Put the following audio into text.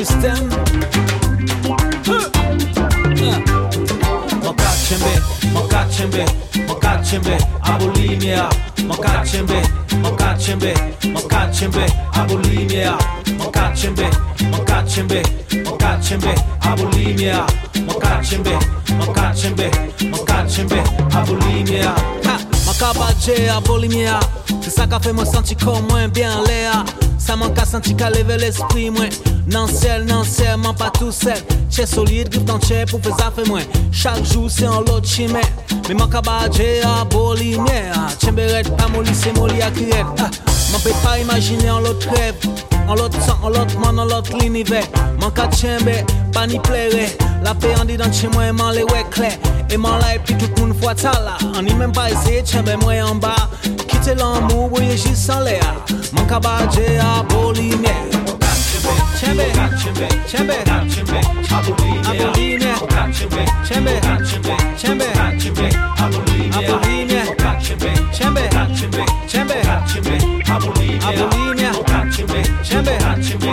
système. Mokachembe, abolimia. Mokachembe, abolimia. Mokachembe, abolimia. Mokachembe, abolimia. Ha, makabaje, abolimia. C'est ça qu'a fait moi sentir comme moins bien l'air. Ça manque à sentir qu'à lever l'esprit, moi. Non, man pas tout seul. Chè solide, grip dans chè pour faire ça fait moins. Chaque jour c'est un lot chimè. Mais man kabaje a bolimè. Chemberet pas molli, c'est molli à crier. Man peut pas imaginer en l'autre rêve. En l'autre sang, en l'autre monde, en l'autre l'univers. Man ka chembe, pas ni plaire. La paix en dit dans chez moi, man les ouais clair. Et man là et puis tout le monde voit ça là. On n'y même pas essayer, chembe moi en bas. Quitter l'amour, voyez juste sans l'air. Man kabaje a bolimè. Chembe, abolimia. Chembe, abolimia. Chembe, abolimia. Chembe,